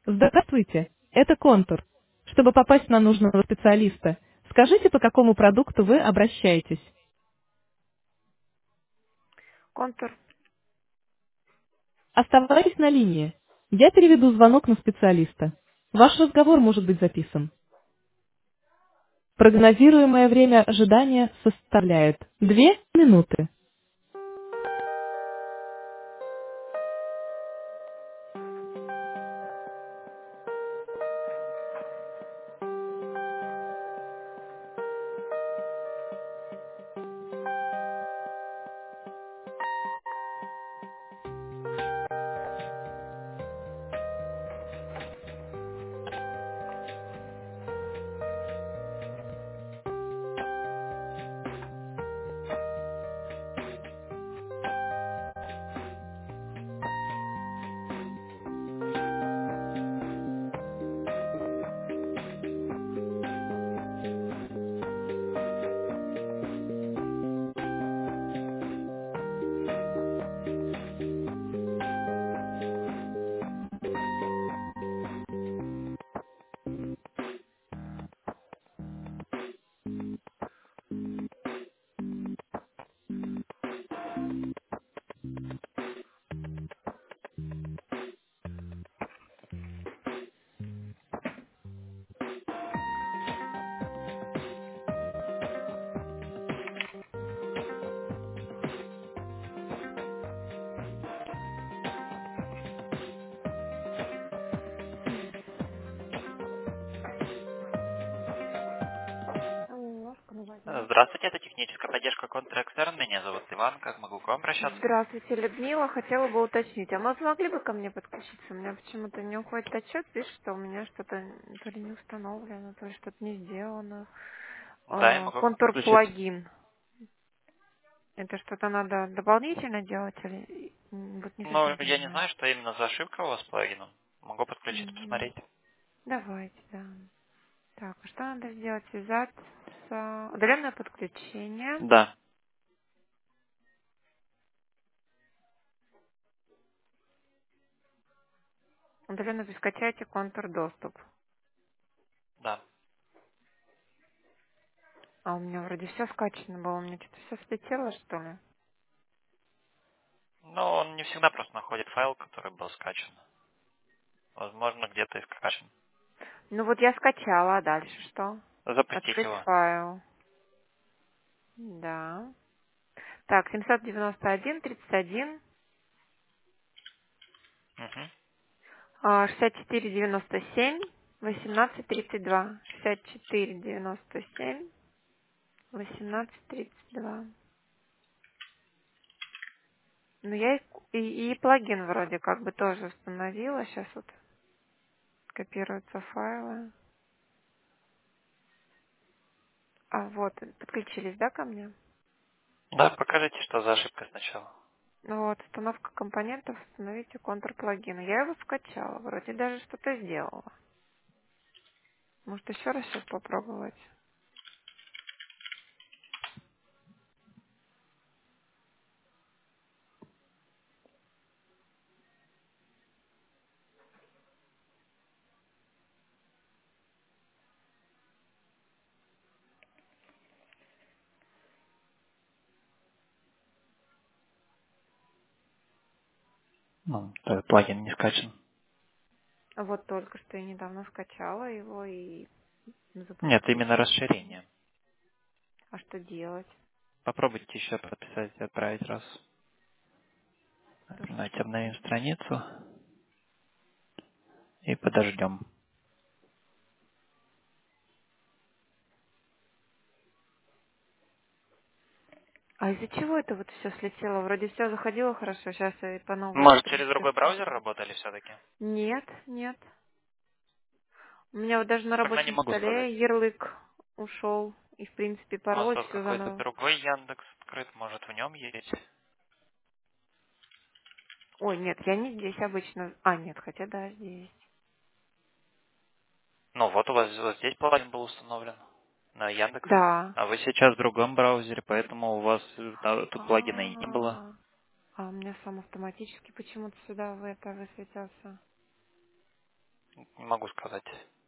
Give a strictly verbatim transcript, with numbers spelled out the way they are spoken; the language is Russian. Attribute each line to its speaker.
Speaker 1: Здравствуйте, это Контур. Чтобы попасть на нужного специалиста, скажите, по какому продукту вы обращаетесь.
Speaker 2: Контур.
Speaker 1: Оставайтесь на линии. Я переведу звонок на специалиста. Ваш разговор может быть записан. Прогнозируемое время ожидания составляет две минуты.
Speaker 2: Немножко, ну возьму.
Speaker 3: Здравствуйте, это техническая поддержка Контракстерн. Меня зовут Иван. Как могу к вам обращаться?
Speaker 2: Здравствуйте, Людмила. Хотела бы уточнить, а вы смогли бы ко мне подключиться? У меня почему-то не уходит отчет, пишет, что у меня что-то то ли не установлено, то ли что-то не сделано.
Speaker 3: Да, я
Speaker 2: А,
Speaker 3: могу
Speaker 2: Контур
Speaker 3: подключиться.
Speaker 2: плагин. Это что-то надо дополнительно делать или м, вот не
Speaker 3: Но
Speaker 2: совсем
Speaker 3: я не
Speaker 2: понимаю?
Speaker 3: знаю, что именно за ошибка у вас с плагином. Могу подключиться,
Speaker 2: Мгм.
Speaker 3: посмотреть.
Speaker 2: Давайте, да. Так, а что надо сделать? Связаться. Удаленное подключение.
Speaker 3: Да,
Speaker 2: Удаленно вы скачайте контур доступ.
Speaker 3: да.
Speaker 2: А у меня вроде все скачано было, у меня что-то все слетело, что ли?
Speaker 3: Но он не всегда просто находит файл, который был скачан. Возможно, где-то и скачан.
Speaker 2: Ну вот я скачала, а дальше что?
Speaker 3: Запустить
Speaker 2: Открыть
Speaker 3: его.
Speaker 2: файл. Да. Так, семьсот девяносто один тридцать один
Speaker 3: Угу.
Speaker 2: а, шестьдесят четыре девяносто семь восемнадцать тридцать два. шестьдесят четыре девяносто семь восемнадцать тридцать два. Ну я и, и, и плагин вроде как бы тоже установила. Сейчас вот копируются файлы. А вот, подключились, да, ко мне?
Speaker 3: Да, покажите, что за ошибка сначала.
Speaker 2: Ну вот, установка компонентов, установите контур плагина. Я его скачала, вроде даже что-то сделала. Может, еще раз сейчас попробовать?
Speaker 3: Ну, то плагин не скачан.
Speaker 2: Вот только что я недавно скачала его и
Speaker 3: Нет,
Speaker 2: запустила.
Speaker 3: именно расширение.
Speaker 2: А что делать?
Speaker 3: Попробуйте еще прописать и отправить раз.
Speaker 2: Тоже
Speaker 3: Давайте обновим
Speaker 2: попробую.
Speaker 3: страницу и подождем.
Speaker 2: А из-за чего это вот все слетело? Вроде все заходило хорошо, сейчас я по новой
Speaker 3: Может,
Speaker 2: открыть.
Speaker 3: через другой браузер работали все-таки?
Speaker 2: Нет, нет. У меня вот даже на
Speaker 3: Тогда не
Speaker 2: рабочем
Speaker 3: могу сказать.
Speaker 2: столе ярлык ушел. И, в принципе,
Speaker 3: У вас
Speaker 2: пароль,
Speaker 3: тут
Speaker 2: все
Speaker 3: какой-то
Speaker 2: заново.
Speaker 3: другой Яндекс открыт, может, в нем есть?
Speaker 2: Ой, нет, я не здесь обычно. А, нет, хотя да, здесь.
Speaker 3: Ну, вот у вас вот здесь плагин был установлен на Яндексе.
Speaker 2: Да.
Speaker 3: А вы сейчас в другом браузере, поэтому у вас э, да, тут плагина и не было.
Speaker 2: А, а у меня сам автоматически почему-то сюда в это высветился.
Speaker 3: Не могу сказать.